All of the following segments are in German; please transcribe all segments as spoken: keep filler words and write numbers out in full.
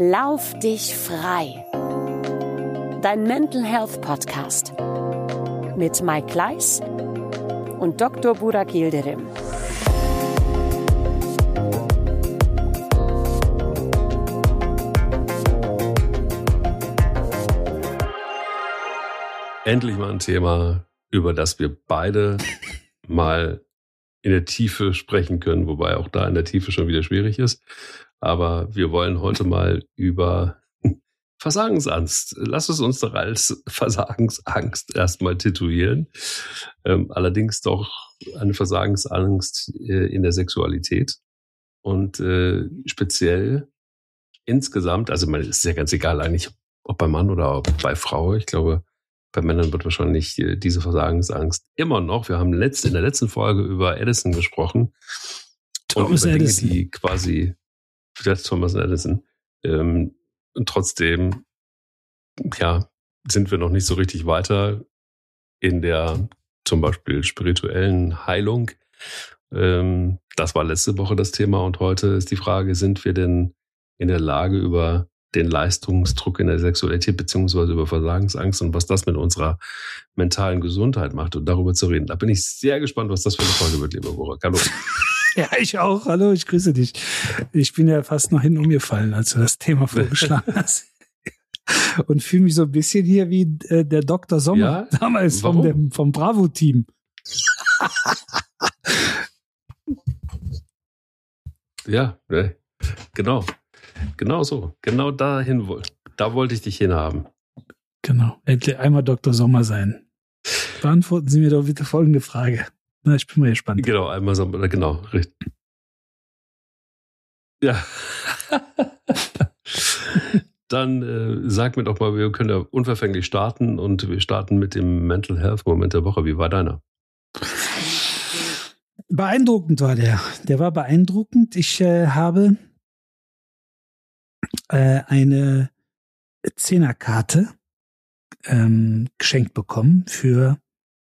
Lauf dich frei. Dein Mental Health Podcast mit Mike Kleiss und Doktor Burak Yildirim. Endlich mal ein Thema, über das wir beide mal in der Tiefe sprechen können, wobei auch da in der Tiefe schon wieder schwierig ist. Aber wir wollen heute mal über Versagensangst. Lass es uns doch als Versagensangst erstmal titulieren. Ähm, allerdings doch eine Versagensangst äh, in der Sexualität. Und äh, speziell insgesamt, also man ist ja ganz egal eigentlich, ob bei Mann oder bei Frau. Ich glaube, bei Männern wird wahrscheinlich diese Versagensangst immer noch. Wir haben letzt, in der letzten Folge über Edison gesprochen. Thomas und über Dinge, Edison. die quasi, das Thomas Edison. Ähm, und trotzdem, ja, sind wir noch nicht so richtig weiter in der zum Beispiel spirituellen Heilung. Ähm, das war letzte Woche das Thema und heute ist die Frage, sind wir denn in der Lage, über den Leistungsdruck in der Sexualität beziehungsweise über Versagensangst und was das mit unserer mentalen Gesundheit macht und darüber zu reden. Da bin ich sehr gespannt, was das für eine Folge wird, lieber Burak. Hallo. Ja, ich auch. Hallo, ich grüße dich. Ich bin ja fast noch hin umgefallen, als du das Thema vorgeschlagen hast. Und fühle mich so ein bisschen hier wie äh, der Doktor Sommer ja? damals vom, dem, vom Bravo-Team. Ja, ne, genau. Genau so. Genau dahin, da wollte ich dich hinhaben. Genau. Endlich einmal Doktor Sommer sein. Beantworten Sie mir doch bitte folgende Frage. Na, ich bin mal gespannt. Genau, einmal so, genau, richtig. Ja. Dann äh, sag mir doch mal, wir können ja unverfänglich starten und wir starten mit dem Mental Health Moment der Woche. Wie war deiner? Beeindruckend war der. Der war beeindruckend. Ich äh, habe äh, eine Zehnerkarte ähm, geschenkt bekommen für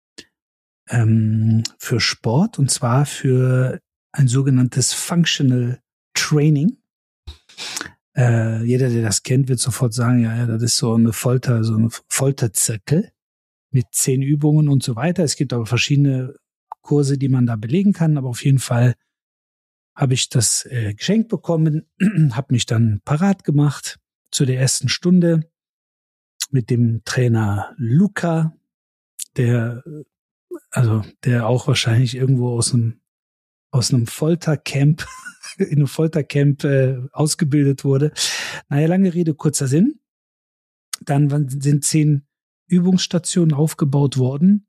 ähm, für Sport und zwar für ein sogenanntes Functional Training. Äh, jeder, der das kennt, wird sofort sagen, ja, ja, das ist so eine Folter, so ein Folterzirkel mit zehn Übungen und so weiter. Es gibt aber verschiedene Kurse, die man da belegen kann, aber auf jeden Fall habe ich das äh, geschenkt bekommen, habe mich dann parat gemacht zu der ersten Stunde mit dem Trainer Luca, der also der auch wahrscheinlich irgendwo aus einem aus einem Foltercamp in einem Foltercamp äh, ausgebildet wurde. Naja, lange Rede, kurzer Sinn. Dann sind zehn Übungsstationen aufgebaut worden.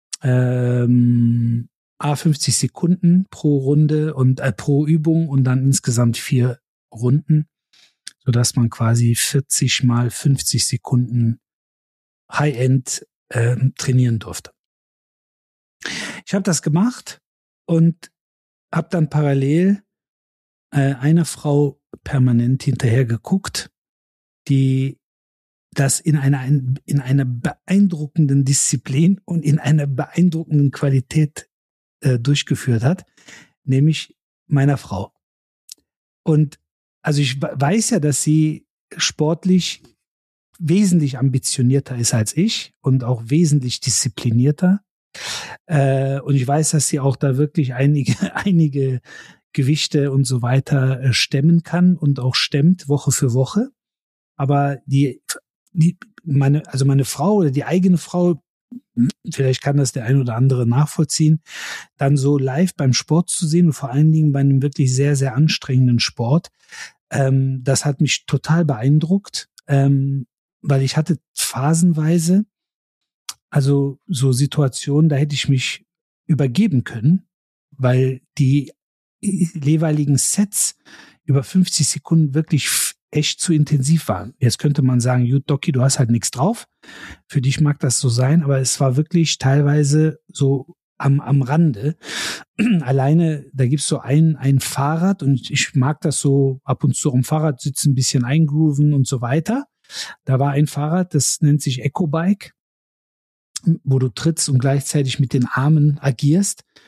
Ähm, A fünfzig Sekunden pro Runde und äh, pro Übung und dann insgesamt vier Runden, sodass man quasi vierzig mal fünfzig Sekunden High-End äh, trainieren durfte. Ich habe das gemacht und habe dann parallel äh, einer Frau permanent hinterher geguckt, die das in einer, in einer beeindruckenden Disziplin und in einer beeindruckenden Qualität äh, durchgeführt hat, nämlich meiner Frau. Und also ich weiß ja, dass sie sportlich wesentlich ambitionierter ist als ich und auch wesentlich disziplinierter. Äh, und ich weiß, dass sie auch da wirklich einige, einige Gewichte und so weiter äh, stemmen kann und auch stemmt Woche für Woche. Aber die Die, meine, also meine Frau oder die eigene Frau, vielleicht kann das der ein oder andere nachvollziehen, dann so live beim Sport zu sehen und vor allen Dingen bei einem wirklich sehr, sehr anstrengenden Sport, ähm, das hat mich total beeindruckt, ähm, weil ich hatte phasenweise, also so Situationen, da hätte ich mich übergeben können, weil die jeweiligen Sets über fünfzig Sekunden wirklich echt zu intensiv waren. Jetzt könnte man sagen, gut, Doki, du hast halt nichts drauf. Für dich mag das so sein, aber es war wirklich teilweise so am, am Rande. Alleine, da gibt's so ein, ein Fahrrad und ich mag das so ab und zu am Fahrrad sitzen, ein bisschen eingrooven und so weiter. Da war ein Fahrrad, das nennt sich Ecobike, wo du trittst und gleichzeitig mit den Armen agierst.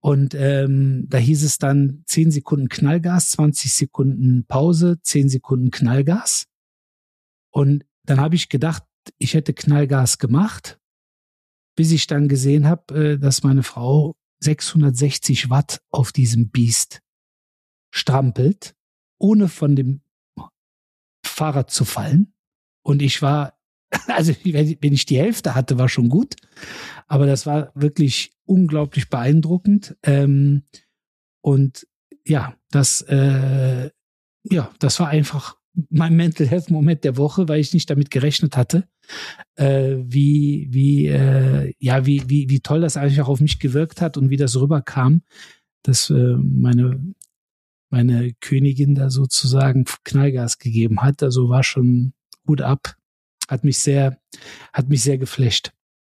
Und ähm, da hieß es dann zehn Sekunden Knallgas, zwanzig Sekunden Pause, zehn Sekunden Knallgas. Und dann habe ich gedacht, ich hätte Knallgas gemacht, bis ich dann gesehen habe, dass meine Frau sechshundertsechzig Watt auf diesem Biest strampelt, ohne von dem Fahrrad zu fallen. Und ich war, also wenn ich die Hälfte hatte, war schon gut. Aber das war wirklich unglaublich beeindruckend. Ähm, und ja, das, äh, ja, das war einfach mein Mental Health Moment der Woche, weil ich nicht damit gerechnet hatte, äh, wie, wie, äh, ja, wie, wie, wie toll das eigentlich auch auf mich gewirkt hat und wie das rüberkam, dass äh, meine, meine Königin da sozusagen Knallgas gegeben hat. Also war schon Hut ab, hat mich sehr, hat mich sehr geflasht.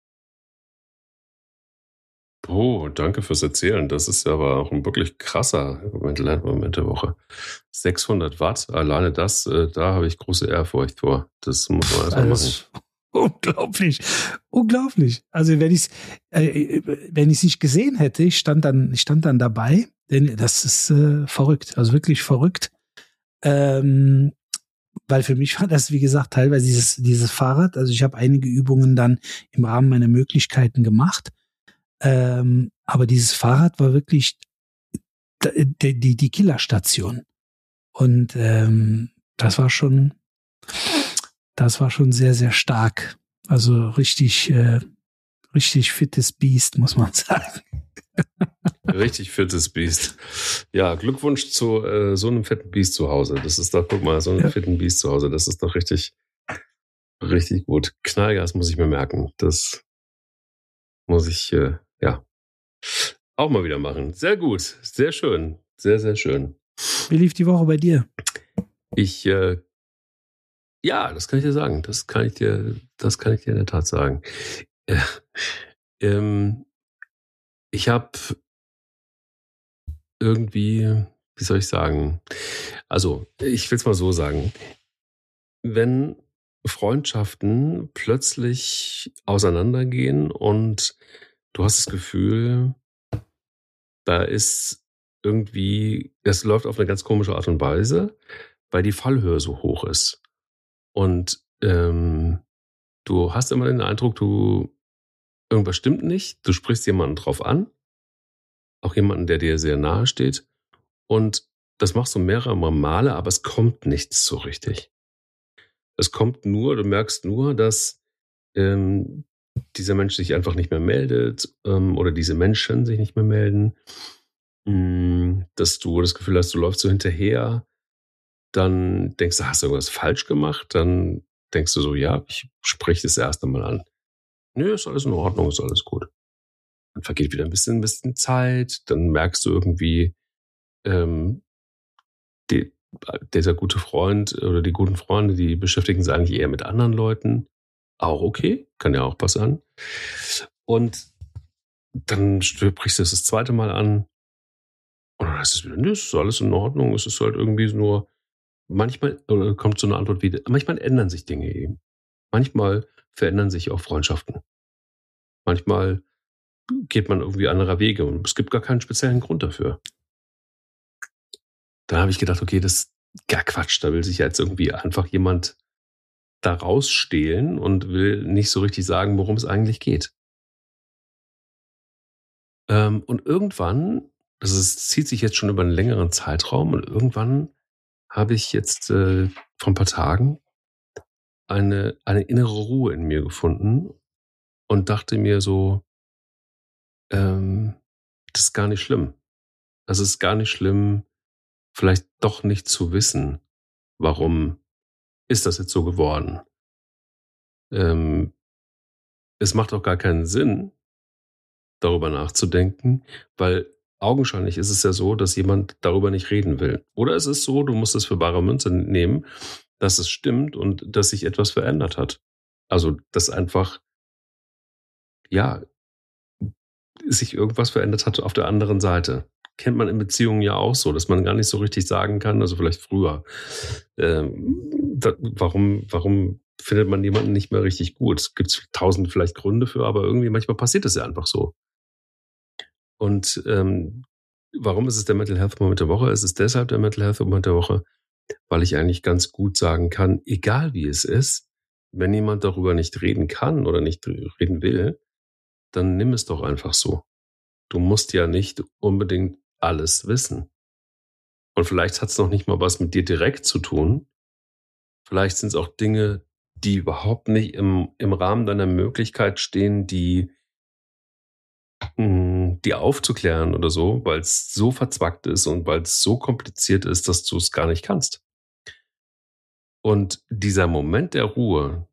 Oh, danke fürs Erzählen. Das ist aber auch ein wirklich krasser Mental Health Moment der Woche. sechshundert Watt, alleine das, äh, da habe ich große Ehrfurcht vor. Das muss man erstmal machen. Unglaublich, unglaublich. Also wenn ich äh, wenn ich es nicht gesehen hätte, ich stand dann, ich stand dann dabei, denn das ist äh, verrückt, also wirklich verrückt. Ähm, weil für mich war das, wie gesagt, teilweise dieses dieses Fahrrad. Also ich habe einige Übungen dann im Rahmen meiner Möglichkeiten gemacht. Ähm, aber dieses Fahrrad war wirklich die, die, die Killerstation. Und ähm, das war schon, das war schon sehr, sehr stark. Also richtig, äh, richtig fittes Biest, muss man sagen. Richtig fittes Biest. Ja, Glückwunsch zu äh, so einem fetten Biest zu Hause. Das ist doch, guck mal, so einem ja. fetten Biest zu Hause. Das ist doch richtig, richtig gut. Knallgas muss ich mir merken. Das muss ich, äh, ja, auch mal wieder machen. Sehr gut, sehr schön, sehr, sehr schön. Wie lief die Woche bei dir? Ich, äh, ja, das kann ich dir sagen. Das kann ich dir, das kann ich dir in der Tat sagen. Äh, ähm, ich habe irgendwie, wie soll ich sagen? Also, ich will es mal so sagen. Wenn Freundschaften plötzlich auseinandergehen und du hast das Gefühl, da ist irgendwie, das läuft auf eine ganz komische Art und Weise, weil die Fallhöhe so hoch ist. Und ähm, du hast immer den Eindruck, du irgendwas stimmt nicht. Du sprichst jemanden drauf an, auch jemanden, der dir sehr nahe steht. Und das machst du mehrere Male, aber es kommt nichts so richtig. Es kommt nur, du merkst nur, dass ähm, dieser Mensch sich einfach nicht mehr meldet ähm, oder diese Menschen sich nicht mehr melden. Dass du das Gefühl hast, du läufst so hinterher, dann denkst du, hast du irgendwas falsch gemacht? Dann denkst du so, ja, ich spreche das erste Mal an. Nö, ist alles in Ordnung, ist alles gut. Dann vergeht wieder ein bisschen, ein bisschen Zeit, dann merkst du irgendwie, ähm, die, dieser gute Freund oder die guten Freunde, die beschäftigen sich eigentlich eher mit anderen Leuten. Auch okay, kann ja auch passieren. Und dann sprichst du es das zweite Mal an. Und dann heißt es wieder, nee, es ist alles in Ordnung. Es ist halt irgendwie nur, manchmal oder kommt so eine Antwort wieder, manchmal ändern sich Dinge eben. Manchmal verändern sich auch Freundschaften. Manchmal geht man irgendwie anderer Wege und es gibt gar keinen speziellen Grund dafür. Dann habe ich gedacht, okay, das ist gar Quatsch. Da will sich jetzt irgendwie einfach jemand da rausstehlen und will nicht so richtig sagen, worum es eigentlich geht. Ähm, und irgendwann, das ist, zieht sich jetzt schon über einen längeren Zeitraum und irgendwann habe ich jetzt äh, vor ein paar Tagen eine, eine innere Ruhe in mir gefunden und dachte mir so, ähm, das ist gar nicht schlimm. Das ist gar nicht schlimm, vielleicht doch nicht zu wissen, warum ist das jetzt so geworden. Ähm, es macht auch gar keinen Sinn, darüber nachzudenken, weil augenscheinlich ist es ja so, dass jemand darüber nicht reden will. Oder es ist so, du musst es für bare Münze nehmen, dass es stimmt und dass sich etwas verändert hat. Also, dass einfach, ja, sich irgendwas verändert hat auf der anderen Seite. Kennt man in Beziehungen ja auch so, dass man gar nicht so richtig sagen kann, also vielleicht früher, ähm, da, warum, warum findet man jemanden nicht mehr richtig gut? Es gibt tausend vielleicht Gründe für, aber irgendwie manchmal passiert es ja einfach so. Und ähm, warum ist es der Mental Health Moment der Woche? Es ist deshalb der Mental Health Moment der Woche, weil ich eigentlich ganz gut sagen kann, egal wie es ist, wenn jemand darüber nicht reden kann oder nicht reden will, dann nimm es doch einfach so. Du musst ja nicht unbedingt alles wissen. Und vielleicht hat es noch nicht mal was mit dir direkt zu tun. Vielleicht sind es auch Dinge, die überhaupt nicht im, im Rahmen deiner Möglichkeit stehen, die, mh, die aufzuklären oder so, weil es so verzwackt ist und weil es so kompliziert ist, dass du es gar nicht kannst. Und dieser Moment der Ruhe,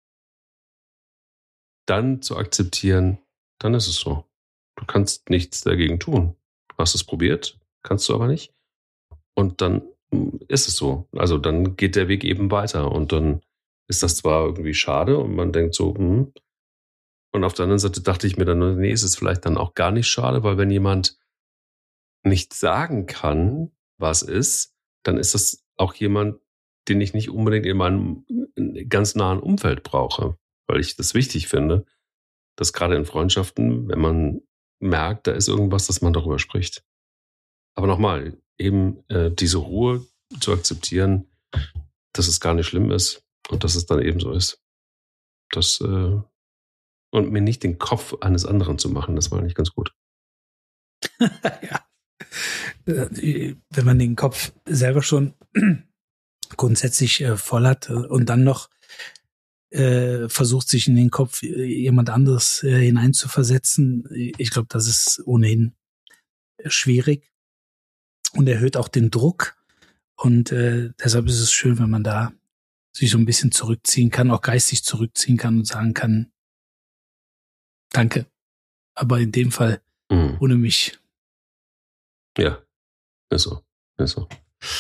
dann zu akzeptieren, dann ist es so. Du kannst nichts dagegen tun. Du hast es probiert, kannst du aber nicht. Und dann ist es so. Also dann geht der Weg eben weiter. Und dann ist das zwar irgendwie schade und man denkt so, hm. Und auf der anderen Seite dachte ich mir dann, nee, ist es vielleicht dann auch gar nicht schade, weil wenn jemand nicht sagen kann, was ist, dann ist das auch jemand, den ich nicht unbedingt in meinem ganz nahen Umfeld brauche. Weil ich das wichtig finde, dass gerade in Freundschaften, wenn man merkt, da ist irgendwas, dass man darüber spricht. Aber nochmal, eben äh, diese Ruhe zu akzeptieren, dass es gar nicht schlimm ist und dass es dann eben so ist. Das, äh, und mir nicht den Kopf eines anderen zu machen, das war eigentlich ganz gut. Ja. Wenn man den Kopf selber schon grundsätzlich äh, voll hat und dann noch äh, versucht, sich in den Kopf jemand anderes äh, hineinzuversetzen, ich glaube, das ist ohnehin schwierig und erhöht auch den Druck. Und äh, deshalb ist es schön, wenn man da sich so ein bisschen zurückziehen kann, auch geistig zurückziehen kann und sagen kann, danke. Aber in dem Fall mhm. ohne mich. Ja, ist so, ist so.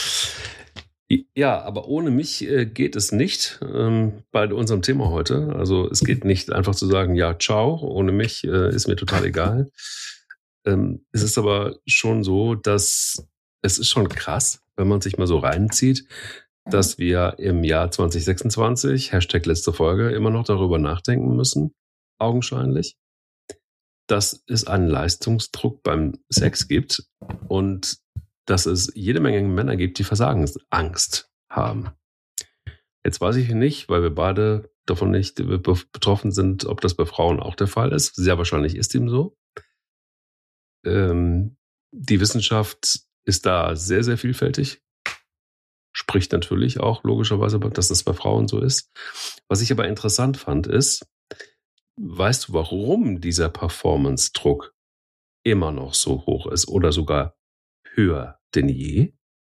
Ja, aber ohne mich äh, geht es nicht ähm, bei unserem Thema heute. Also es geht nicht einfach zu sagen, ja, ciao, ohne mich äh, ist mir total egal. Ähm, es ist aber schon so, dass es ist schon krass, wenn man sich mal so reinzieht, dass wir im Jahr zwanzig sechsundzwanzig, Hashtag letzte Folge, immer noch darüber nachdenken müssen, augenscheinlich, dass es einen Leistungsdruck beim Sex gibt und dass es jede Menge Männer gibt, die Versagensangst haben. Jetzt weiß ich nicht, weil wir beide davon nicht betroffen sind, ob das bei Frauen auch der Fall ist. Sehr wahrscheinlich ist dem so. Ähm, die Wissenschaft ist da sehr, sehr vielfältig. Spricht natürlich auch logischerweise, dass das bei Frauen so ist. Was ich aber interessant fand, ist, weißt du, warum dieser Performance-Druck immer noch so hoch ist oder sogar höher denn je?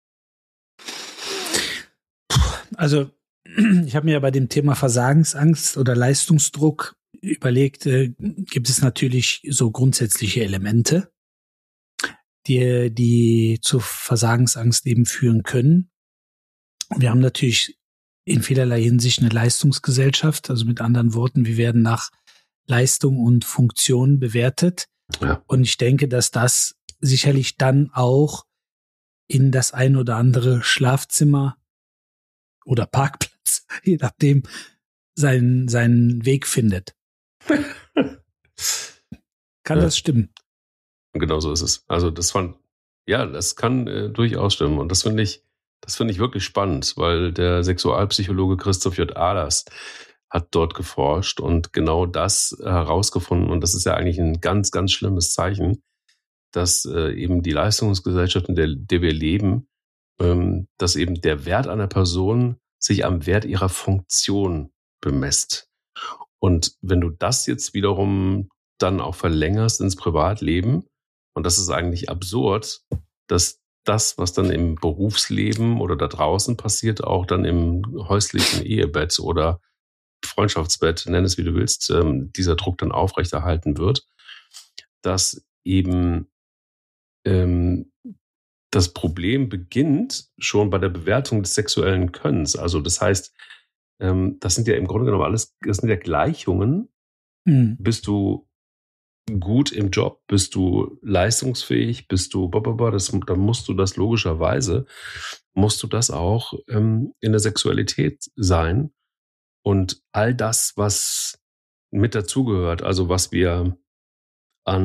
Also ich habe mir ja bei dem Thema Versagensangst oder Leistungsdruck überlegt, äh, gibt es natürlich so grundsätzliche Elemente, die, die zu Versagensangst eben führen können. Wir haben natürlich in vielerlei Hinsicht eine Leistungsgesellschaft, also mit anderen Worten, wir werden nach Leistung und Funktion bewertet. Ja. Und ich denke, dass das sicherlich dann auch in das ein oder andere Schlafzimmer oder Parkplatz, je nachdem, seinen, seinen Weg findet. Kann ja. das stimmen? Genau so ist es. Also das fand, ja, das kann äh, durchaus stimmen. Und das finde ich, das finde ich wirklich spannend, weil der Sexualpsychologe Christoph J. Ahlers hat dort geforscht und genau das herausgefunden. Und das ist ja eigentlich ein ganz, ganz schlimmes Zeichen, dass äh, eben die Leistungsgesellschaft, in der, der wir leben, ähm, dass eben der Wert einer Person sich am Wert ihrer Funktion bemisst. Und wenn du das jetzt wiederum dann auch verlängerst ins Privatleben, und das ist eigentlich absurd, dass das, was dann im Berufsleben oder da draußen passiert, auch dann im häuslichen Ehebett oder Freundschaftsbett, nenn es wie du willst, ähm, dieser Druck dann aufrechterhalten wird, dass eben ähm, das Problem beginnt schon bei der Bewertung des sexuellen Könnens. Also das heißt, ähm, das sind ja im Grunde genommen alles, das sind ja Gleichungen. Mhm. Bist du gut im Job, bist du leistungsfähig, bist du, das, dann musst du das logischerweise, musst du das auch ähm, in der Sexualität sein. Und all das, was mit dazugehört, also was wir an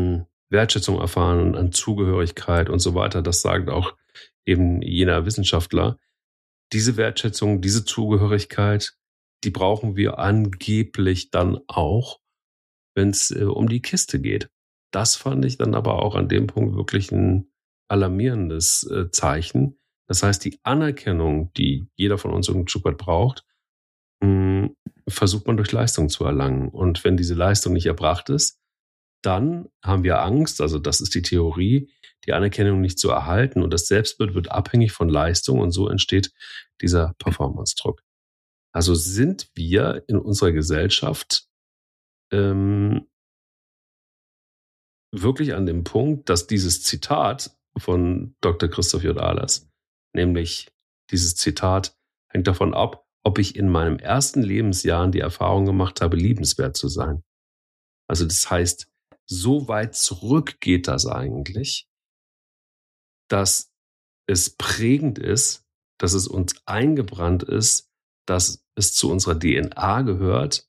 Wertschätzung erfahren an Zugehörigkeit und so weiter. Das sagt auch eben jener Wissenschaftler. Diese Wertschätzung, diese Zugehörigkeit, die brauchen wir angeblich dann auch, wenn es äh, um die Kiste geht. Das fand ich dann aber auch an dem Punkt wirklich ein alarmierendes äh, Zeichen. Das heißt, die Anerkennung, die jeder von uns ein Stück weit braucht, mh, versucht man durch Leistung zu erlangen. Und wenn diese Leistung nicht erbracht ist, dann haben wir Angst, also das ist die Theorie, die Anerkennung nicht zu erhalten und das Selbstbild wird abhängig von Leistung und so entsteht dieser Performance-Druck. Also sind wir in unserer Gesellschaft ähm, wirklich an dem Punkt, dass dieses Zitat von Doktor Christoph J. Ahlers, nämlich dieses Zitat hängt davon ab, ob ich in meinem ersten Lebensjahr die Erfahrung gemacht habe, liebenswert zu sein. Also das heißt, so weit zurück geht das eigentlich, dass es prägend ist, dass es uns eingebrannt ist, dass es zu unserer D N A gehört,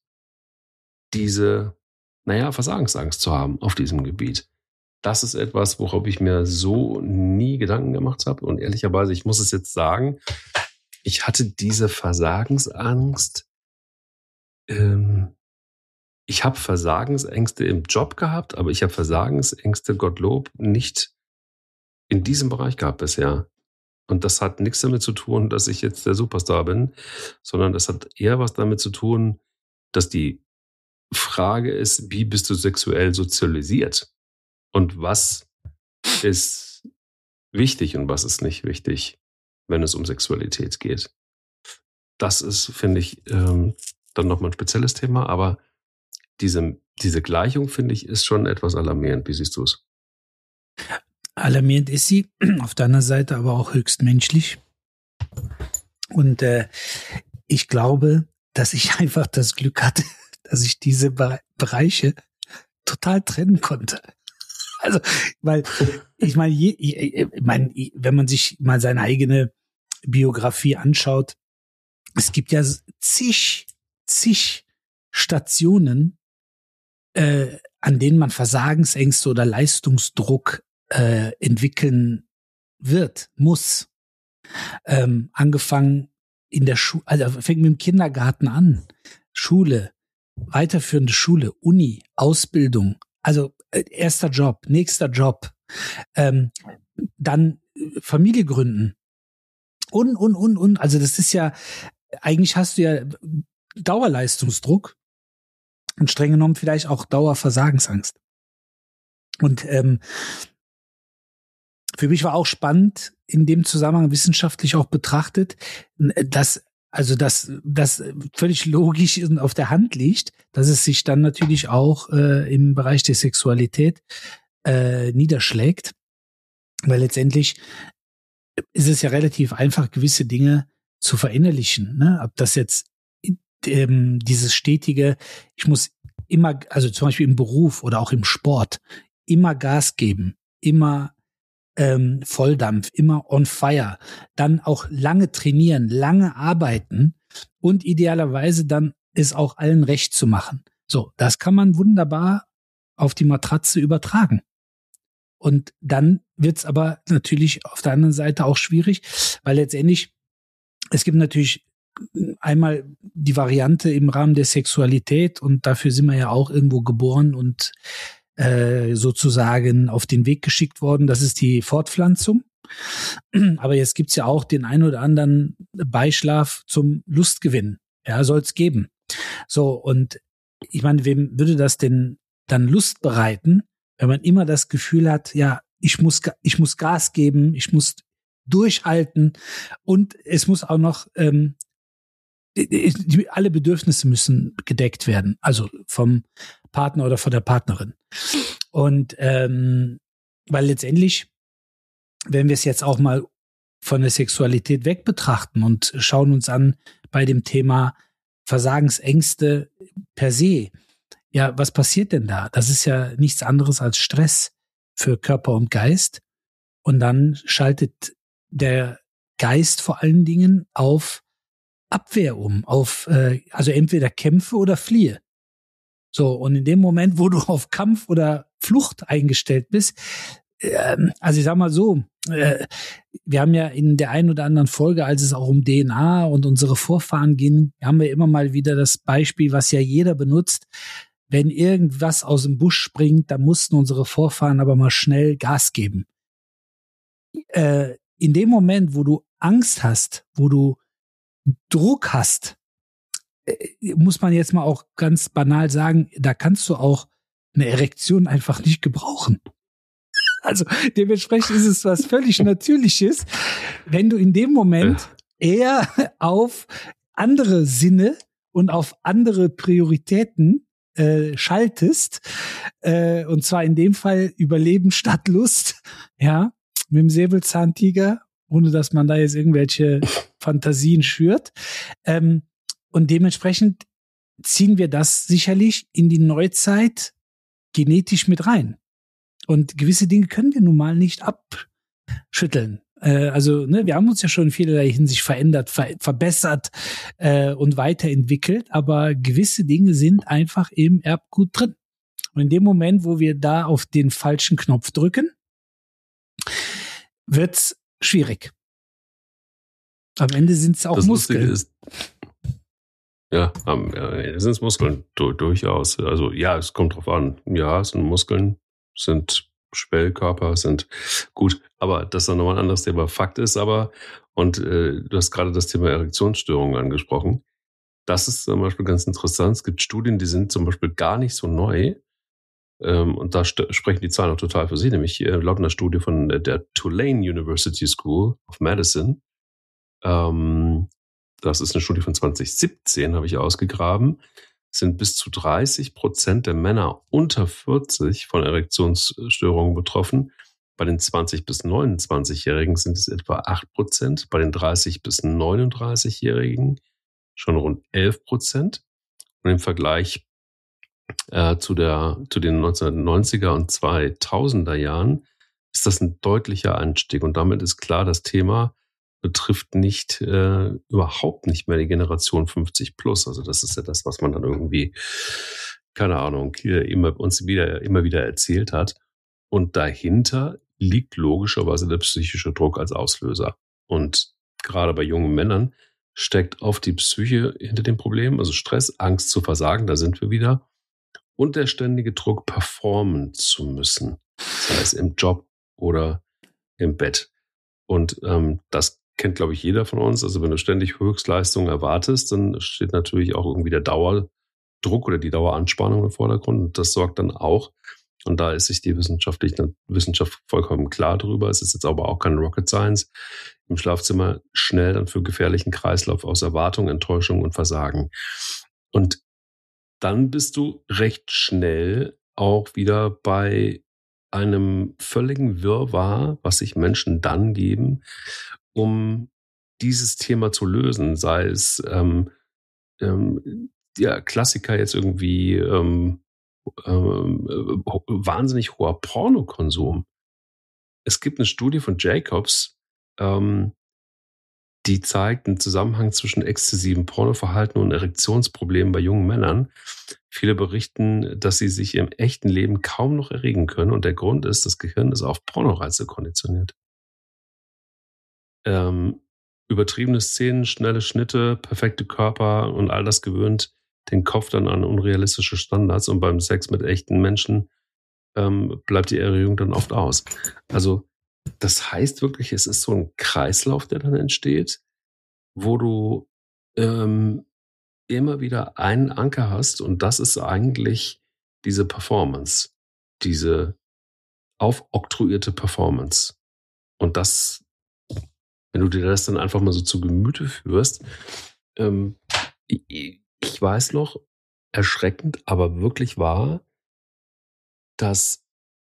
diese, naja, Versagensangst zu haben auf diesem Gebiet. Das ist etwas, worauf ich mir so nie Gedanken gemacht habe. Und ehrlicherweise, ich muss es jetzt sagen, ich hatte diese Versagensangst, ähm, ich habe Versagensängste im Job gehabt, aber ich habe Versagensängste, Gottlob, nicht in diesem Bereich gehabt bisher. Und das hat nichts damit zu tun, dass ich jetzt der Superstar bin, sondern das hat eher was damit zu tun, dass die Frage ist, wie bist du sexuell sozialisiert? Und was ist wichtig und was ist nicht wichtig, wenn es um Sexualität geht? Das ist, finde ich, ähm, dann nochmal ein spezielles Thema, aber diese, diese Gleichung, finde ich, ist schon etwas alarmierend. Wie siehst du es? Alarmierend ist sie, auf deiner Seite aber auch höchst menschlich. Und äh, ich glaube, dass ich einfach das Glück hatte, dass ich diese Be- Bereiche total trennen konnte. Also, weil ich meine, je, ich mein, wenn man sich mal seine eigene Biografie anschaut, es gibt ja zig, zig Stationen, äh, an denen man Versagensängste oder Leistungsdruck äh, entwickeln wird, muss. Ähm, angefangen in der Schule, also fängt mit dem Kindergarten an, Schule, weiterführende Schule, Uni, Ausbildung, also äh, erster Job, nächster Job, ähm, dann Familie gründen und, und, und, und. Also das ist ja, eigentlich hast du ja Dauerleistungsdruck und streng genommen vielleicht auch Dauerversagensangst. Und ähm, für mich war auch spannend, in dem Zusammenhang wissenschaftlich auch betrachtet, dass also dass das völlig logisch auf der Hand liegt, dass es sich dann natürlich auch äh, im Bereich der Sexualität äh, niederschlägt, weil letztendlich ist es ja relativ einfach, gewisse Dinge zu verinnerlichen, ne? Ob das jetzt ähm, dieses stetige, ich muss immer, also zum Beispiel im Beruf oder auch im Sport, immer Gas geben, immer ähm, Volldampf, immer on fire, dann auch lange trainieren, lange arbeiten und idealerweise dann es auch allen recht zu machen. So, das kann man wunderbar auf die Matratze übertragen. Und dann wird's aber natürlich auf der anderen Seite auch schwierig, weil letztendlich, es gibt natürlich einmal die Variante im Rahmen der Sexualität und dafür sind wir ja auch irgendwo geboren und äh, sozusagen auf den Weg geschickt worden. Das ist die Fortpflanzung. Aber jetzt gibt's ja auch den ein oder anderen Beischlaf zum Lustgewinn. Ja, soll's geben. So, und ich meine, wem würde das denn dann Lust bereiten, wenn man immer das Gefühl hat, ja, ich muss, ich muss Gas geben, ich muss durchhalten und es muss auch noch, ähm, alle Bedürfnisse müssen gedeckt werden, also vom Partner oder von der Partnerin. Und ähm, weil letztendlich, wenn wir es jetzt auch mal von der Sexualität weg betrachten und schauen uns an bei dem Thema Versagensängste per se, ja, was passiert denn da? Das ist ja nichts anderes als Stress für Körper und Geist. Und dann schaltet der Geist vor allen Dingen auf Abwehr um, auf äh, also entweder kämpfe oder fliehe. So, und in dem Moment, wo du auf Kampf oder Flucht eingestellt bist. Ähm, also ich sag mal so, äh, wir haben ja in der einen oder anderen Folge, als es auch um D N A und unsere Vorfahren ging, haben wir immer mal wieder das Beispiel, was ja jeder benutzt. Wenn irgendwas aus dem Busch springt, dann mussten unsere Vorfahren aber mal schnell Gas geben. Äh, in dem Moment, wo du Angst hast, wo du Druck hast, äh, muss man jetzt mal auch ganz banal sagen, da kannst du auch eine Erektion einfach nicht gebrauchen. Also dementsprechend ist es was völlig Natürliches, wenn du in dem Moment eher auf andere Sinne und auf andere Prioritäten äh, schaltest, äh, und zwar in dem Fall Überleben statt Lust, ja, mit dem Säbelzahntiger, ohne dass man da jetzt irgendwelche Fantasien schürt. Ähm, und dementsprechend ziehen wir das sicherlich in die Neuzeit genetisch mit rein. Und gewisse Dinge können wir nun mal nicht abschütteln. Äh, also, ne, wir haben uns ja schon in vielerlei Hinsicht verändert, ver- verbessert äh, und weiterentwickelt, aber gewisse Dinge sind einfach im Erbgut drin. Und in dem Moment, wo wir da auf den falschen Knopf drücken, wird's schwierig. Am Ende sind es auch das Muskeln. Ist, ja, am Ende sind es Muskeln, du, durchaus. Also ja, es kommt drauf an. Ja, es sind Muskeln, sind Schwellkörper, sind gut. Aber das ist dann nochmal ein anderes Thema. Fakt ist aber, und äh, du hast gerade das Thema Erektionsstörungen angesprochen, das ist zum Beispiel ganz interessant. Es gibt Studien, die sind zum Beispiel gar nicht so neu. Ähm, und da st- sprechen die Zahlen auch total für sie, nämlich äh, laut einer Studie von äh, der Tulane University School of Medicine. Ähm, das ist eine Studie von zwanzig siebzehn, habe ich ausgegraben, sind bis zu dreißig Prozent der Männer unter vierzig von Erektionsstörungen betroffen. Bei den zwanzig- bis neunundzwanzigjährigen sind es etwa acht Prozent, bei den dreißig- bis neununddreißigjährigen schon rund elf Prozent. Und im Vergleich äh, zu, der, zu den neunzehnhundertneunziger und zweitausender Jahren ist das ein deutlicher Anstieg. Und damit ist klar, das Thema betrifft nicht, äh, überhaupt nicht mehr die Generation fünfzig plus. Also das ist ja das, was man dann irgendwie, keine Ahnung, hier immer, uns wieder, immer wieder erzählt hat. Und dahinter liegt logischerweise der psychische Druck als Auslöser. Und gerade bei jungen Männern steckt oft die Psyche hinter dem Problem, also Stress, Angst zu versagen, da sind wir wieder. Und der ständige Druck, performen zu müssen, sei es im Job oder im Bett. Und ähm, das kennt, glaube ich, jeder von uns. Also wenn du ständig Höchstleistung erwartest, dann steht natürlich auch irgendwie der Dauerdruck oder die Daueranspannung im Vordergrund. Und das sorgt dann auch, und da ist sich die wissenschaftliche Wissenschaft vollkommen klar drüber, es ist jetzt aber auch keine Rocket Science, im Schlafzimmer schnell dann für gefährlichen Kreislauf aus Erwartung, Enttäuschung und Versagen. Und dann bist du recht schnell auch wieder bei einem völligen Wirrwarr, was sich Menschen dann geben, um dieses Thema zu lösen. Sei es ähm, ähm, ja, Klassiker jetzt irgendwie ähm, ähm, äh, wahnsinnig hoher Pornokonsum. Es gibt eine Studie von Jacobs, ähm, die zeigt einen Zusammenhang zwischen exzessivem Pornoverhalten und Erektionsproblemen bei jungen Männern. Viele berichten, dass sie sich im echten Leben kaum noch erregen können. Und der Grund ist, das Gehirn ist auf Pornoreize konditioniert. Ähm, übertriebene Szenen, schnelle Schnitte, perfekte Körper und all das gewöhnt den Kopf dann an unrealistische Standards. Und beim Sex mit echten Menschen ähm, bleibt die Erregung dann oft aus. Also das heißt wirklich, es ist so ein Kreislauf, der dann entsteht, wo du ähm, immer wieder einen Anker hast, und das ist eigentlich diese Performance, diese aufoktroyierte Performance. Und das, wenn du dir das dann einfach mal so zu Gemüte führst, ähm, ich, ich weiß noch, erschreckend, aber wirklich wahr, dass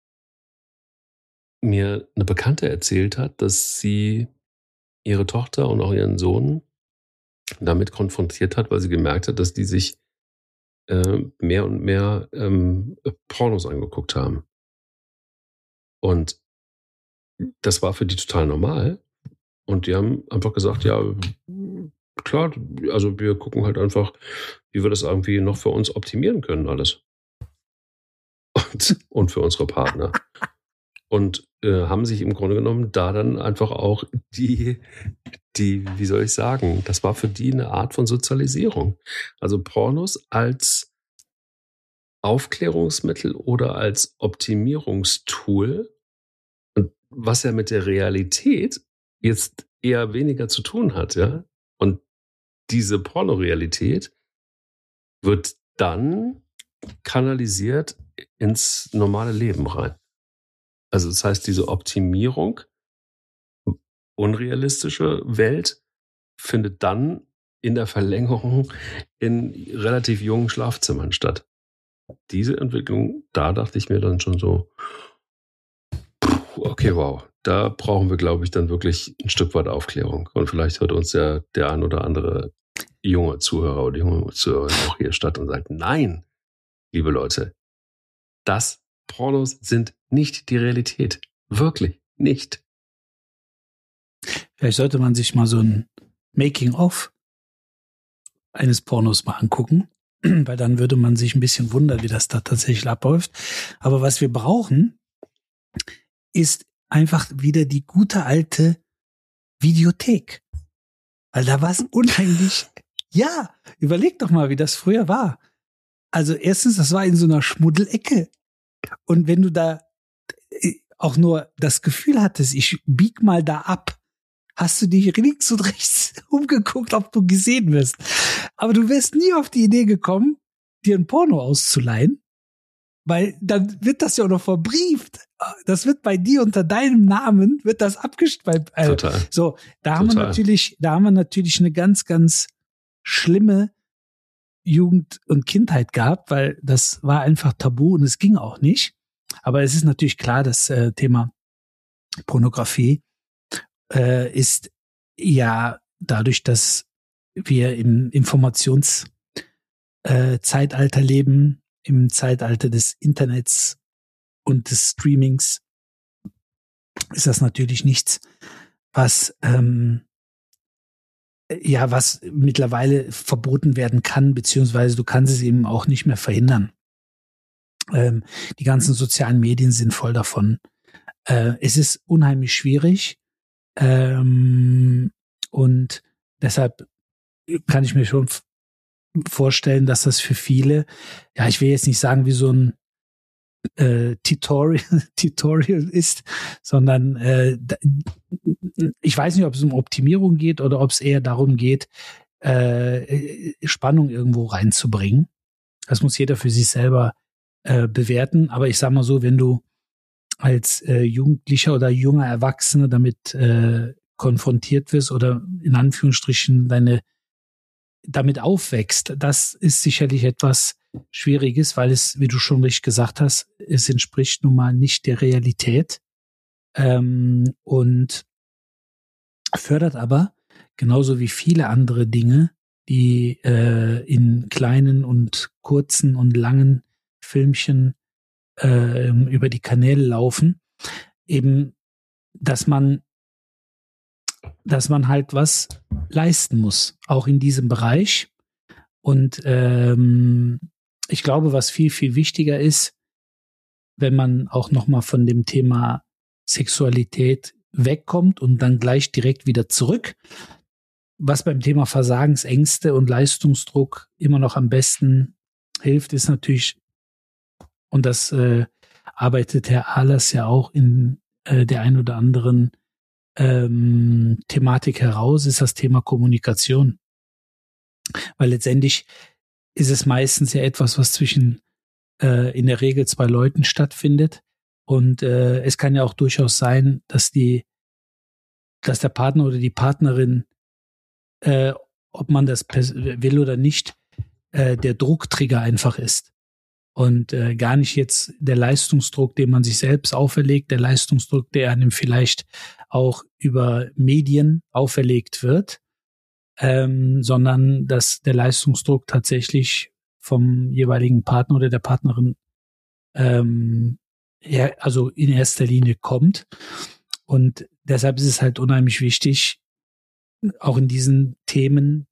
mir eine Bekannte erzählt hat, dass sie ihre Tochter und auch ihren Sohn damit konfrontiert hat, weil sie gemerkt hat, dass die sich äh, mehr und mehr ähm, Pornos angeguckt haben. Und das war für die total normal. Und die haben einfach gesagt, ja, klar, also wir gucken halt einfach, wie wir das irgendwie noch für uns optimieren können alles. und, und für unsere Partner. Und äh, haben sich im Grunde genommen da dann einfach auch die, die, wie soll ich sagen, das war für die eine Art von Sozialisierung. Also Pornos als Aufklärungsmittel oder als Optimierungstool, was ja mit der Realität jetzt eher weniger zu tun hat, ja. Und diese Pornorealität wird dann kanalisiert ins normale Leben rein. Also das heißt, diese Optimierung, unrealistische Welt, findet dann in der Verlängerung in relativ jungen Schlafzimmern statt. Diese Entwicklung, da dachte ich mir dann schon so, okay, wow, da brauchen wir, glaube ich, dann wirklich ein Stück weit Aufklärung. Und vielleicht hört uns ja der ein oder andere junge Zuhörer oder junge Zuhörerin auch hier statt und sagt, nein, liebe Leute, das Pornos sind nicht die Realität. Wirklich nicht. Vielleicht sollte man sich mal so ein Making-of eines Pornos mal angucken, weil dann würde man sich ein bisschen wundern, wie das da tatsächlich abläuft. Aber was wir brauchen, ist einfach wieder die gute alte Videothek. Weil da war es unheimlich. Ja, überleg doch mal, wie das früher war. Also erstens, das war in so einer Schmuddelecke. Und wenn du da auch nur das Gefühl hattest, ich bieg mal da ab, hast du dich links und rechts umgeguckt, ob du gesehen wirst. Aber du wärst nie auf die Idee gekommen, dir ein Porno auszuleihen, weil dann wird das ja auch noch verbrieft. Das wird bei dir unter deinem Namen, wird das abgespeichert. Also, Total. So, da haben Total. wir natürlich, da haben wir natürlich eine ganz, ganz schlimme Jugend und Kindheit gehabt, weil das war einfach tabu und es ging auch nicht. Aber es ist natürlich klar, das äh, Thema Pornografie äh, ist ja dadurch, dass wir im Informationszeitalter äh, leben, im Zeitalter des Internets und des Streamings, ist das natürlich nichts, was ähm, ja, was mittlerweile verboten werden kann, beziehungsweise du kannst es eben auch nicht mehr verhindern. Ähm, die ganzen sozialen Medien sind voll davon. Äh, es ist unheimlich schwierig ähm, und deshalb kann ich mir schon f- vorstellen, dass das für viele, ja, ich will jetzt nicht sagen, wie so ein äh, Tutorial, Tutorial ist, sondern äh, ich weiß nicht, ob es um Optimierung geht oder ob es eher darum geht, äh, Spannung irgendwo reinzubringen. Das muss jeder für sich selber äh, bewerten. Aber ich sag mal so, wenn du als äh, Jugendlicher oder junger Erwachsener damit äh, konfrontiert wirst oder in Anführungsstrichen deine damit aufwächst, das ist sicherlich etwas Schwieriges, weil es, wie du schon richtig gesagt hast, es entspricht nun mal nicht der Realität ähm, und fördert aber genauso wie viele andere Dinge, die äh, in kleinen und kurzen und langen Filmchen äh, über die Kanäle laufen, eben, dass man dass man halt was leisten muss, auch in diesem Bereich. Und ähm, ich glaube, was viel, viel wichtiger ist, wenn man auch nochmal von dem Thema Sexualität wegkommt und dann gleich direkt wieder zurück, was beim Thema Versagensängste und Leistungsdruck immer noch am besten hilft, ist natürlich, und das äh, arbeitet Herr Ahlers ja auch in äh, der ein oder anderen ähm, Thematik heraus, ist das Thema Kommunikation. Weil letztendlich ist es meistens ja etwas, was zwischen äh, in der Regel zwei Leuten stattfindet. Und äh, es kann ja auch durchaus sein, dass die, dass der Partner oder die Partnerin, äh, ob man das will oder nicht, äh, der Drucktrigger einfach ist. Und äh, gar nicht jetzt der Leistungsdruck, den man sich selbst auferlegt, der Leistungsdruck, der einem vielleicht auch über Medien auferlegt wird, ähm, sondern dass der Leistungsdruck tatsächlich vom jeweiligen Partner oder der Partnerin ähm, ja, also in erster Linie kommt. Und deshalb ist es halt unheimlich wichtig, auch in diesen Themen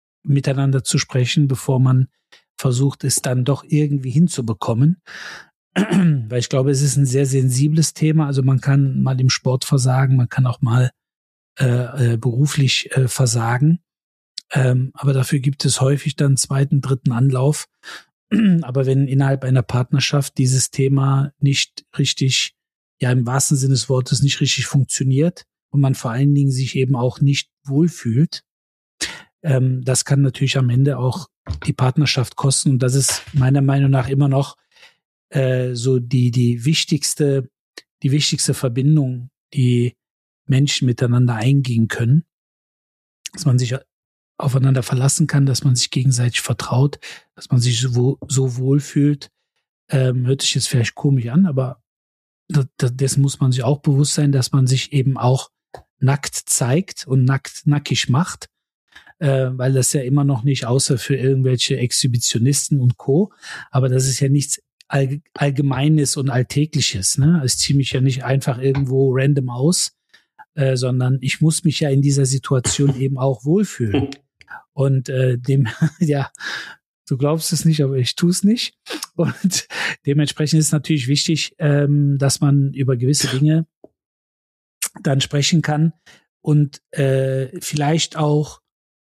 miteinander zu sprechen, bevor man versucht, es dann doch irgendwie hinzubekommen. weil ich glaube, es ist ein sehr sensibles Thema. Also man kann mal im Sport versagen, man kann auch mal äh, äh, beruflich äh, versagen. Ähm, aber dafür gibt es häufig dann zweiten, dritten Anlauf. Aber wenn innerhalb einer Partnerschaft dieses Thema nicht richtig, ja im wahrsten Sinne des Wortes nicht richtig funktioniert und man vor allen Dingen sich eben auch nicht wohlfühlt, ähm, das kann natürlich am Ende auch die Partnerschaft kosten. Und das ist meiner Meinung nach immer noch äh, so die die wichtigste die wichtigste Verbindung, die Menschen miteinander eingehen können, dass man sich aufeinander verlassen kann, dass man sich gegenseitig vertraut, dass man sich so, so wohlfühlt. Ähm, hört sich jetzt vielleicht komisch an, aber das, dessen muss man sich auch bewusst sein, dass man sich eben auch nackt zeigt und nackt nackig macht, äh, weil das ja immer noch nicht, außer für irgendwelche Exhibitionisten und Co., aber das ist ja nichts All, Allgemeines und Alltägliches. Ne? Ich ziehe mich ja nicht einfach irgendwo random aus, äh, sondern ich muss mich ja in dieser Situation eben auch wohlfühlen. Und äh, dem, ja, du glaubst es nicht, aber ich tue es nicht. Und dementsprechend ist es natürlich wichtig, ähm, dass man über gewisse Dinge dann sprechen kann und äh, vielleicht auch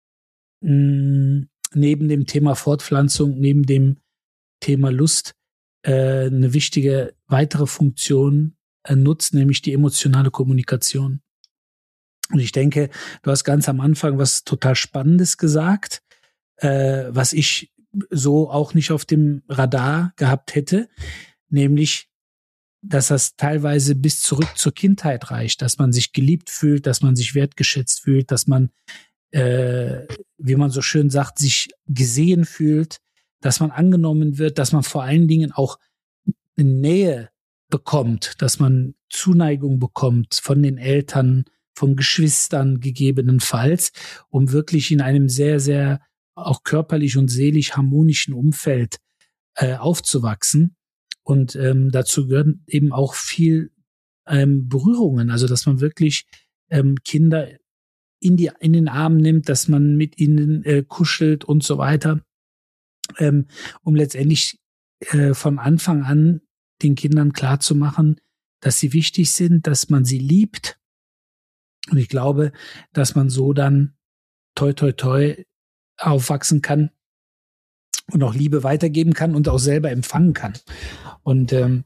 mh, neben dem Thema Fortpflanzung, neben dem Thema Lust äh, eine wichtige weitere Funktion äh, nutzt, nämlich die emotionale Kommunikation. Und ich denke, du hast ganz am Anfang was total Spannendes gesagt, äh, was ich so auch nicht auf dem Radar gehabt hätte, nämlich, dass das teilweise bis zurück zur Kindheit reicht, dass man sich geliebt fühlt, dass man sich wertgeschätzt fühlt, dass man, äh, wie man so schön sagt, sich gesehen fühlt, dass man angenommen wird, dass man vor allen Dingen auch Nähe bekommt, dass man Zuneigung bekommt von den Eltern, von Geschwistern gegebenenfalls, um wirklich in einem sehr, sehr auch körperlich und seelisch harmonischen Umfeld äh, aufzuwachsen. Und ähm, dazu gehören eben auch viel ähm, Berührungen, also dass man wirklich ähm, Kinder in die in den Arm nimmt, dass man mit ihnen äh, kuschelt und so weiter, ähm, um letztendlich äh, von Anfang an den Kindern klarzumachen, dass sie wichtig sind, dass man sie liebt. Und ich glaube, dass man so dann toi toi toi aufwachsen kann und auch Liebe weitergeben kann und auch selber empfangen kann. Und ähm,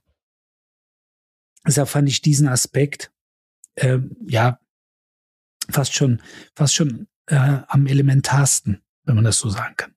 deshalb fand ich diesen Aspekt ähm, ja fast schon fast schon äh, am elementarsten, wenn man das so sagen kann.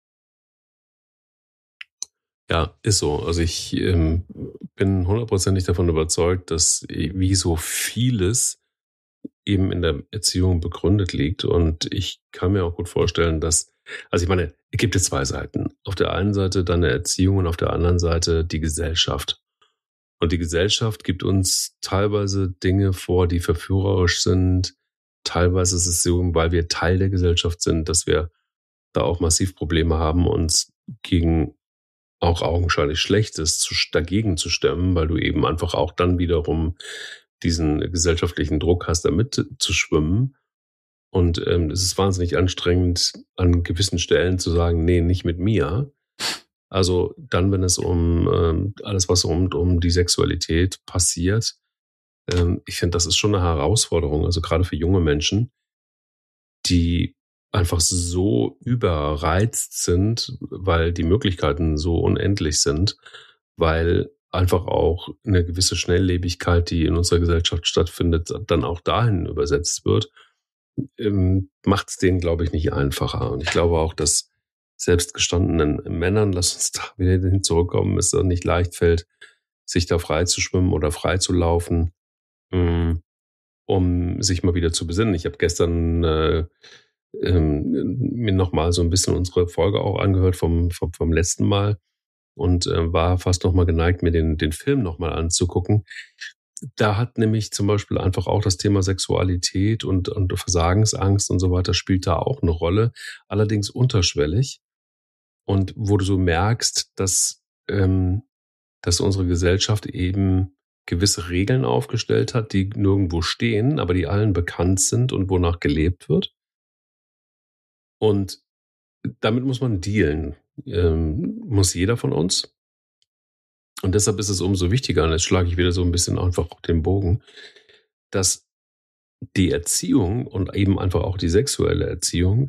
Ja, ist so. Also ich ähm, bin hundertprozentig davon überzeugt, dass wie so vieles eben in der Erziehung begründet liegt. Und ich kann mir auch gut vorstellen, dass, also ich meine, es gibt jetzt zwei Seiten. Auf der einen Seite deine Erziehung und auf der anderen Seite die Gesellschaft. Und die Gesellschaft gibt uns teilweise Dinge vor, die verführerisch sind. Teilweise ist es so, weil wir Teil der Gesellschaft sind, dass wir da auch massiv Probleme haben, uns gegen auch augenscheinlich Schlechtes zu, dagegen zu stemmen, weil du eben einfach auch dann wiederum diesen gesellschaftlichen Druck hast, da mitzuschwimmen. Und ähm, es ist wahnsinnig anstrengend, an gewissen Stellen zu sagen, nee, nicht mit mir. Also dann, wenn es um ähm, alles, was rund um die Sexualität passiert, ähm, ich finde, das ist schon eine Herausforderung, also gerade für junge Menschen, die einfach so überreizt sind, weil die Möglichkeiten so unendlich sind, weil einfach auch eine gewisse Schnelllebigkeit, die in unserer Gesellschaft stattfindet, dann auch dahin übersetzt wird, ähm, macht es denen, glaube ich, nicht einfacher. Und ich glaube auch, dass selbst gestandenen Männern, lass uns da wieder hin zurückkommen, es dann nicht leicht fällt, sich da frei zu schwimmen oder frei zu laufen, ähm, um sich mal wieder zu besinnen. Ich habe gestern äh, ähm, mir nochmal so ein bisschen unsere Folge auch angehört vom, vom, vom letzten Mal und äh, war fast nochmal geneigt, mir den, den Film nochmal anzugucken. Da hat nämlich zum Beispiel einfach auch das Thema Sexualität und, und Versagensangst und so weiter spielt da auch eine Rolle, allerdings unterschwellig. Und wo du so merkst, dass, ähm, dass unsere Gesellschaft eben gewisse Regeln aufgestellt hat, die nirgendwo stehen, aber die allen bekannt sind und wonach gelebt wird. Und damit muss man dealen. Ähm, muss jeder von uns. Und deshalb ist es umso wichtiger, und jetzt schlage ich wieder so ein bisschen einfach den Bogen, dass die Erziehung und eben einfach auch die sexuelle Erziehung,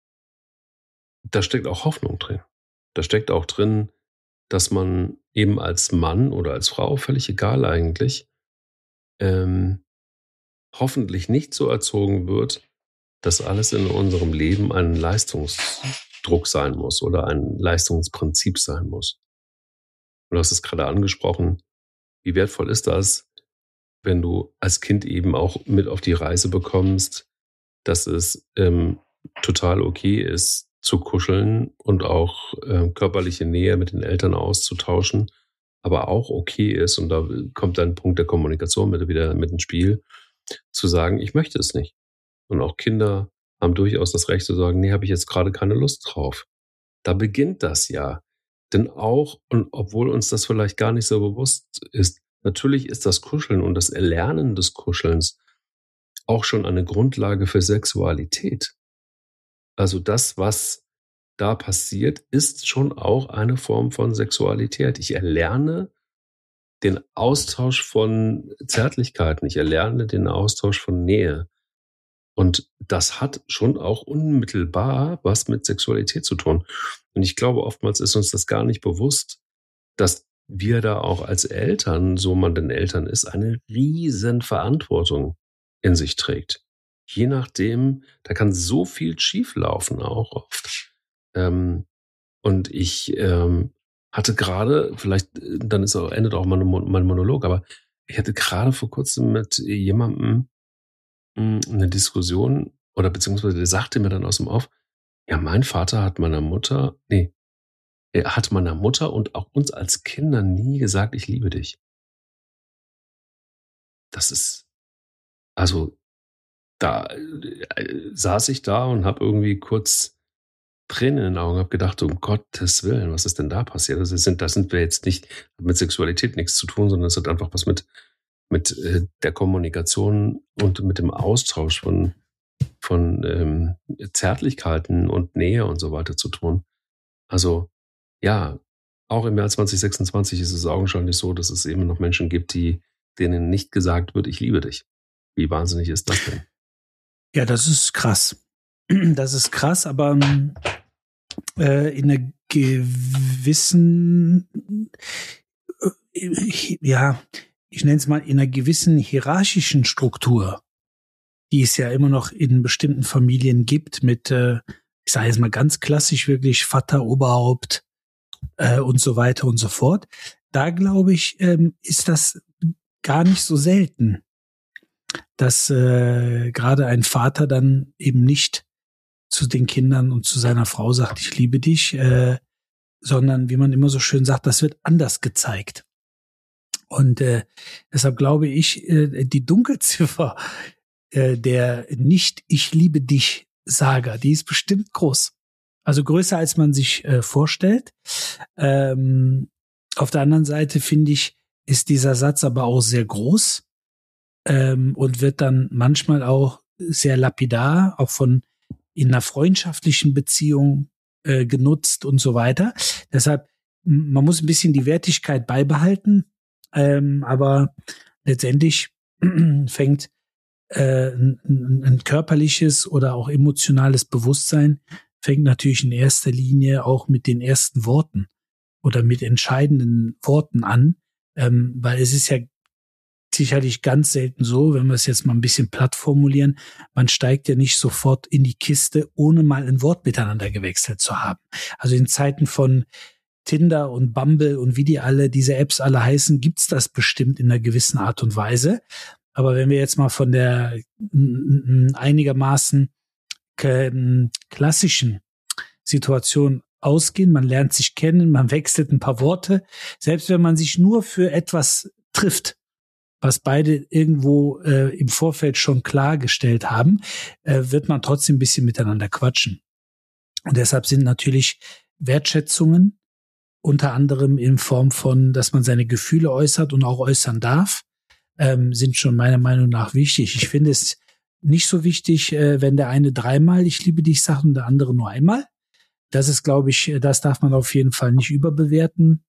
da steckt auch Hoffnung drin. Da steckt auch drin, dass man eben als Mann oder als Frau, völlig egal eigentlich, ähm, hoffentlich nicht so erzogen wird, dass alles in unserem Leben ein Leistungsdruck sein muss oder ein Leistungsprinzip sein muss. Du hast es gerade angesprochen, wie wertvoll ist das, wenn du als Kind eben auch mit auf die Reise bekommst, dass es ähm, total okay ist, zu kuscheln und auch äh, körperliche Nähe mit den Eltern auszutauschen, aber auch okay ist, und da kommt dann ein Punkt der Kommunikation mit, wieder mit ins Spiel, zu sagen, ich möchte es nicht. Und auch Kinder haben durchaus das Recht zu sagen, nee, habe ich jetzt gerade keine Lust drauf. Da beginnt das ja. Denn auch, und obwohl uns das vielleicht gar nicht so bewusst ist, natürlich ist das Kuscheln und das Erlernen des Kuschelns auch schon eine Grundlage für Sexualität. Also das, was da passiert, ist schon auch eine Form von Sexualität. Ich erlerne den Austausch von Zärtlichkeiten, ich erlerne den Austausch von Nähe. Und das hat schon auch unmittelbar was mit Sexualität zu tun. Und ich glaube, oftmals ist uns das gar nicht bewusst, dass wir da auch als Eltern, so man denn Eltern ist, eine riesen Verantwortung in sich trägt. Je nachdem, da kann so viel schieflaufen auch oft. Ähm, und ich ähm, hatte gerade, vielleicht, dann ist auch, endet auch mein, mein Monolog, aber ich hatte gerade vor kurzem mit jemandem eine Diskussion, oder beziehungsweise der sagte mir dann aus dem Off, ja, mein Vater hat meiner Mutter, nee, er hat meiner Mutter und auch uns als Kinder nie gesagt, ich liebe dich. Das ist, also, da äh, saß ich da und habe irgendwie kurz Tränen in den Augen, habe gedacht, um Gottes Willen, was ist denn da passiert? Also, das sind, das sind wir jetzt nicht, mit Sexualität nichts zu tun, sondern es hat einfach was mit, mit äh, der Kommunikation und mit dem Austausch von, von ähm, Zärtlichkeiten und Nähe und so weiter zu tun. Also, ja, auch im Jahr zwanzig sechsundzwanzig ist es augenscheinlich so, dass es eben noch Menschen gibt, die, denen nicht gesagt wird, ich liebe dich. Wie wahnsinnig ist das denn? Ja, das ist krass. Das ist krass, aber äh, in einer gewissen, äh, ja, ich nenne es mal in einer gewissen hierarchischen Struktur, die es ja immer noch in bestimmten Familien gibt, mit, äh, ich sage jetzt mal ganz klassisch wirklich Vater, Oberhaupt äh, und so weiter und so fort. Da glaube ich, ähm, ist das gar nicht so selten, dass äh, gerade ein Vater dann eben nicht zu den Kindern und zu seiner Frau sagt, ich liebe dich, äh, sondern wie man immer so schön sagt, das wird anders gezeigt. Und äh, deshalb glaube ich, äh, die Dunkelziffer äh, der nicht ich liebe dich Sager, die ist bestimmt groß. Also größer, als man sich äh, vorstellt. Ähm, auf der anderen Seite, finde ich, ist dieser Satz aber auch sehr groß ähm, und wird dann manchmal auch sehr lapidar, auch von in einer freundschaftlichen Beziehung äh, genutzt und so weiter. Deshalb, man muss ein bisschen die Wertigkeit beibehalten, ähm, aber letztendlich fängt äh, ein, ein körperliches oder auch emotionales Bewusstsein fängt natürlich in erster Linie auch mit den ersten Worten oder mit entscheidenden Worten an, ähm, weil es ist ja sicherlich ganz selten so, wenn wir es jetzt mal ein bisschen platt formulieren, man steigt ja nicht sofort in die Kiste, ohne mal ein Wort miteinander gewechselt zu haben. Also in Zeiten von Tinder und Bumble und wie die alle, diese Apps alle heißen, gibt's das bestimmt in einer gewissen Art und Weise. Aber wenn wir jetzt mal von der einigermaßen klassischen Situation ausgehen, man lernt sich kennen, man wechselt ein paar Worte, selbst wenn man sich nur für etwas trifft, was beide irgendwo äh, im Vorfeld schon klargestellt haben, äh, wird man trotzdem ein bisschen miteinander quatschen. Und deshalb sind natürlich Wertschätzungen unter anderem in Form von, dass man seine Gefühle äußert und auch äußern darf, ähm, sind schon meiner Meinung nach wichtig. Ich finde es nicht so wichtig, äh, wenn der eine dreimal ich liebe dich sagt und der andere nur einmal. Das ist, glaube ich, das darf man auf jeden Fall nicht überbewerten.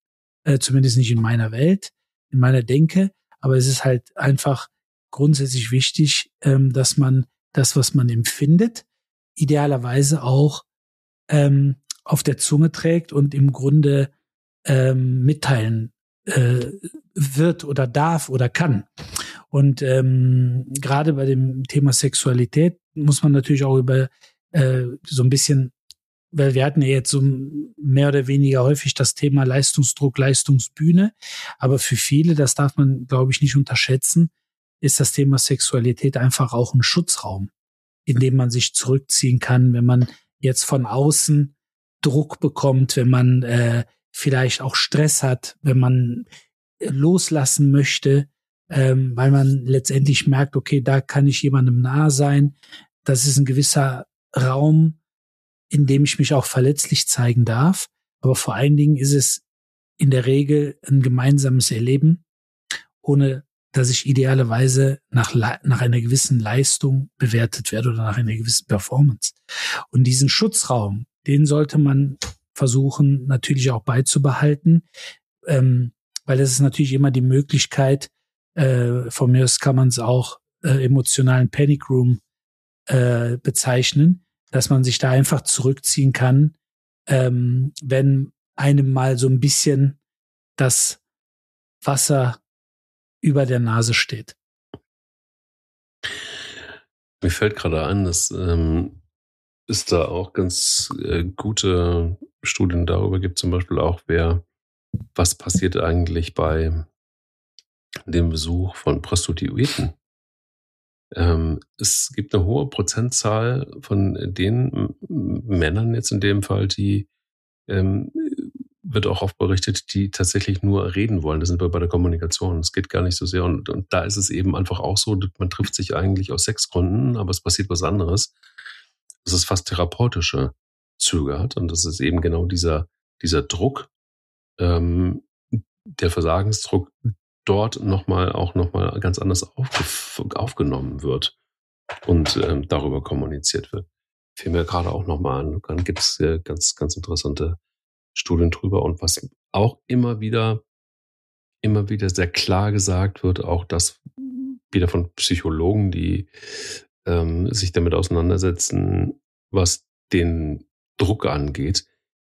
äh, zumindest nicht in meiner Welt, in meiner Denke. Aber es ist halt einfach grundsätzlich wichtig, ähm, dass man das, was man empfindet, idealerweise auch ähm, auf der Zunge trägt und im Grunde ähm, mitteilen äh, wird oder darf oder kann. Und ähm, gerade bei dem Thema Sexualität muss man natürlich auch über äh, so ein bisschen, weil wir hatten ja jetzt so mehr oder weniger häufig das Thema Leistungsdruck, Leistungsbühne, aber für viele, das darf man, glaube ich, nicht unterschätzen, ist das Thema Sexualität einfach auch ein Schutzraum, in dem man sich zurückziehen kann, wenn man jetzt von außen Druck bekommt, wenn man äh, vielleicht auch Stress hat, wenn man loslassen möchte, ähm, weil man letztendlich merkt, okay, da kann ich jemandem nahe sein. Das ist ein gewisser Raum, in dem ich mich auch verletzlich zeigen darf. Aber vor allen Dingen ist es in der Regel ein gemeinsames Erleben, ohne dass ich idealerweise nach, nach einer gewissen Leistung bewertet werde oder nach einer gewissen Performance. Und diesen Schutzraum, den sollte man versuchen natürlich auch beizubehalten, ähm, weil das ist natürlich immer die Möglichkeit, äh, von mir aus kann man es auch äh, emotionalen Panic Room äh, bezeichnen, dass man sich da einfach zurückziehen kann, ähm, wenn einem mal so ein bisschen das Wasser über der Nase steht. Mir fällt gerade ein, dass ähm, es da auch ganz äh, gute Studien darüber gibt, zum Beispiel auch, wer, was passiert eigentlich bei dem Besuch von Prostituierten. Ähm, es gibt eine hohe Prozentzahl von den Männern jetzt in dem Fall, die ähm, wird auch oft berichtet, die tatsächlich nur reden wollen. Das sind wir bei der Kommunikation. Es geht gar nicht so sehr. Und, und da ist es eben einfach auch so, man trifft sich eigentlich aus Sexgründen, aber es passiert was anderes. Das ist fast therapeutische Züge hat. Und das ist eben genau dieser, dieser Druck, ähm, der Versagensdruck dort nochmal auch nochmal ganz anders auf, aufgenommen wird und ähm, darüber kommuniziert wird. Fiel mir gerade auch nochmal an. Dann gibt es äh, ganz, ganz interessante Studien drüber. Und was auch immer wieder, immer wieder sehr klar gesagt wird, auch das wieder von Psychologen, die ähm, sich damit auseinandersetzen, was den Druck angeht,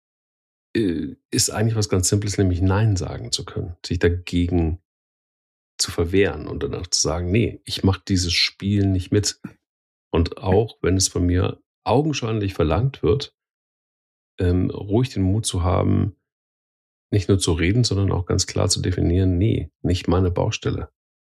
äh, ist eigentlich was ganz Simples, nämlich Nein sagen zu können, sich dagegen zu verwehren und danach zu sagen, nee, ich mache dieses Spiel nicht mit. Und auch wenn es von mir augenscheinlich verlangt wird, ähm, ruhig den Mut zu haben, nicht nur zu reden, sondern auch ganz klar zu definieren, nee, nicht meine Baustelle.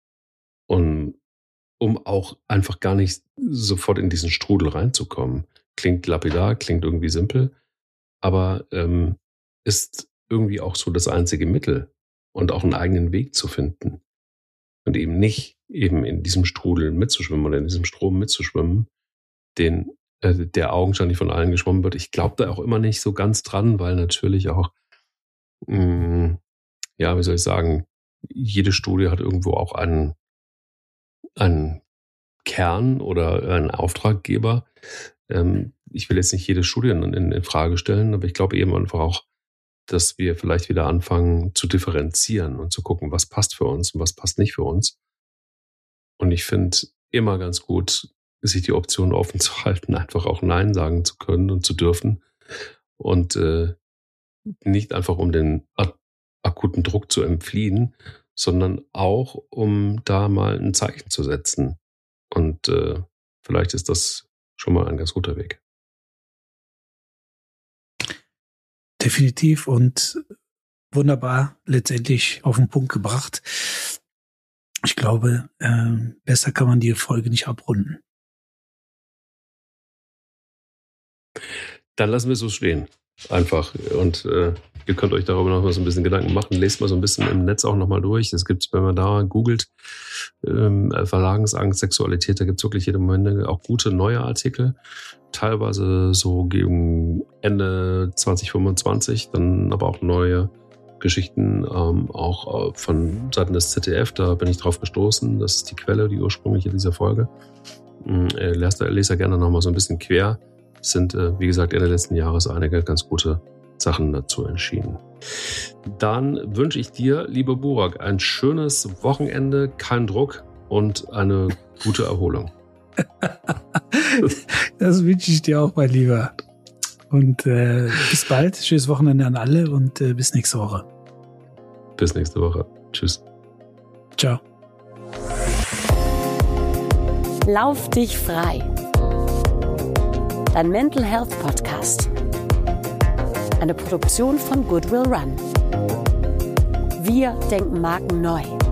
Und um auch einfach gar nicht sofort in diesen Strudel reinzukommen. Klingt lapidar, klingt irgendwie simpel, aber ähm, ist irgendwie auch so das einzige Mittel und auch einen eigenen Weg zu finden. Und eben nicht eben in diesem Strudel mitzuschwimmen oder in diesem Strom mitzuschwimmen, den äh, der augenscheinlich von allen geschwommen wird. Ich glaube da auch immer nicht so ganz dran, weil natürlich auch, mh, ja, wie soll ich sagen, jede Studie hat irgendwo auch einen, einen Kern oder einen Auftraggeber. Ähm, ich will jetzt nicht jede Studie in, in, in Frage stellen, aber ich glaube eben einfach auch, dass wir vielleicht wieder anfangen zu differenzieren und zu gucken, was passt für uns und was passt nicht für uns. Und ich finde immer ganz gut, sich die Option offen zu halten, einfach auch Nein sagen zu können und zu dürfen. Und äh, nicht einfach um den ak- akuten Druck zu entfliehen, sondern auch um da mal ein Zeichen zu setzen. Und äh, vielleicht ist das schon mal ein ganz guter Weg. Definitiv und wunderbar letztendlich auf den Punkt gebracht. Ich glaube, äh, besser kann man die Folge nicht abrunden. Dann lassen wir es so stehen. Einfach. Und äh, ihr könnt euch darüber noch mal so ein bisschen Gedanken machen. Lest mal so ein bisschen im Netz auch noch mal durch. Es gibt, wenn man da googelt, ähm, Verlagensangst, Sexualität, da gibt es wirklich jede Menge auch gute neue Artikel. Teilweise so gegen Ende zwanzig fünfundzwanzig, dann aber auch neue Geschichten, ähm, auch von Seiten des Z D F. Da bin ich drauf gestoßen. Das ist die Quelle, die ursprüngliche dieser Folge. Äh, lest, lest da gerne noch mal so ein bisschen quer. Es sind, äh, wie gesagt, Ende letzten Jahres einige ganz gute Sachen dazu entschieden. Dann wünsche ich dir, lieber Burak, ein schönes Wochenende, kein Druck und eine gute Erholung. Das wünsche ich dir auch, mein Lieber. Und äh, bis bald. Schönes Wochenende an alle und äh, bis nächste Woche. Bis nächste Woche. Tschüss. Ciao. Lauf dich frei. Dein Mental Health Podcast. Eine Produktion von Goodwill Run. Wir denken Marken neu.